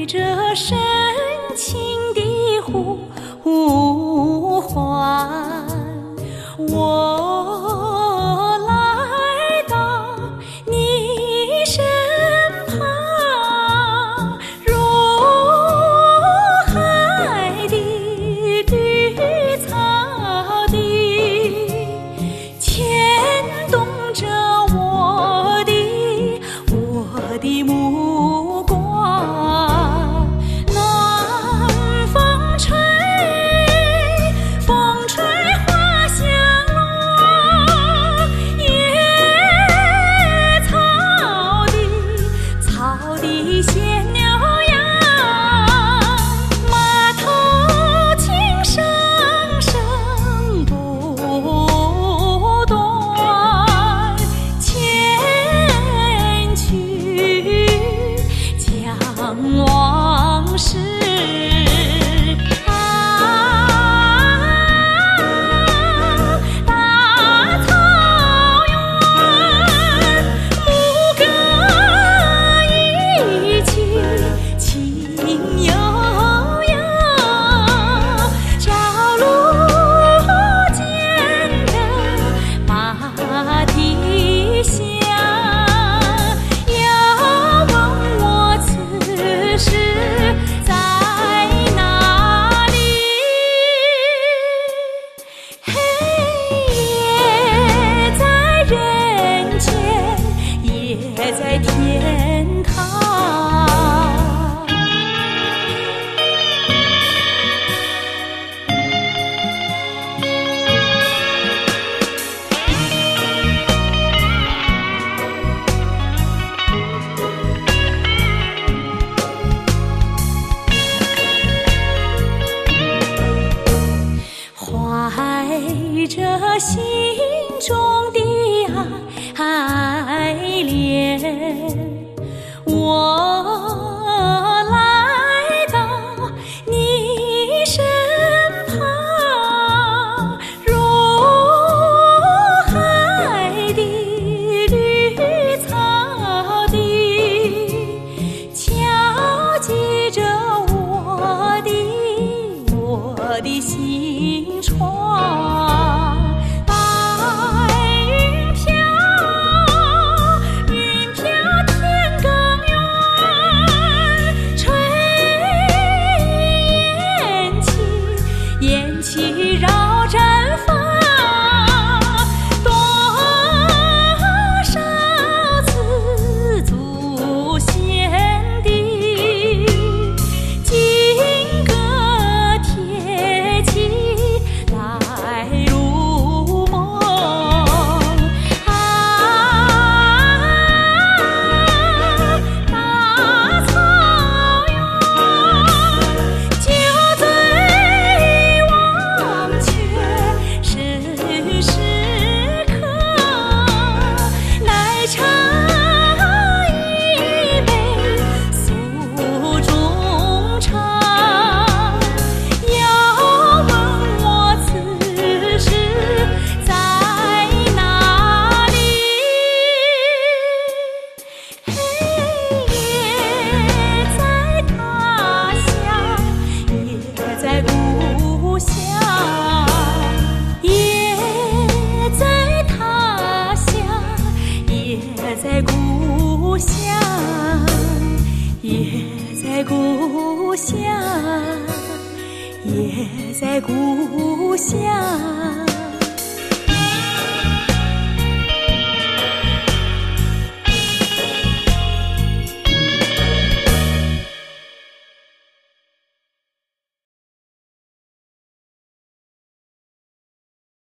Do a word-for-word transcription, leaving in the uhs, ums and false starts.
着深情的呼唤，我来到你身旁，如海的绿草地，牵动着我的我的目光。暖风吹，风吹花香落，野草地，草地现了样，码头琴声声不断，前去将往事在天堂。怀着心中的爱恋，我来到你身旁，如海的绿草地，敲击着我的我的心窗。绕绽放，多少次祖先的金戈铁骑来入梦啊，大草原就最忘时时刻来尝一杯诉衷肠，要问我此时在哪里？也在他乡，也在故乡。在故乡，也在故乡，也在故乡。